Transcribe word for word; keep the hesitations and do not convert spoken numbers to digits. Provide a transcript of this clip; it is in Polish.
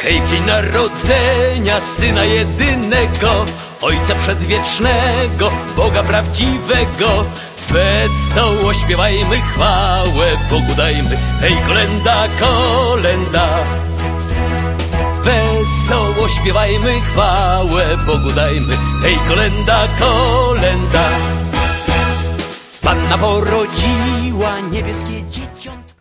Hej, w dzień narodzenia Syna jedynego, Ojca przedwiecznego, Boga prawdziwego, wesoło śpiewajmy, chwałę Bogu dajmy. Hej, kolenda, kolenda. Wesoło śpiewajmy, chwałę Bogu dajmy. Hej, kolenda, kolenda. Panna porodziła niebieskie dzieciątko.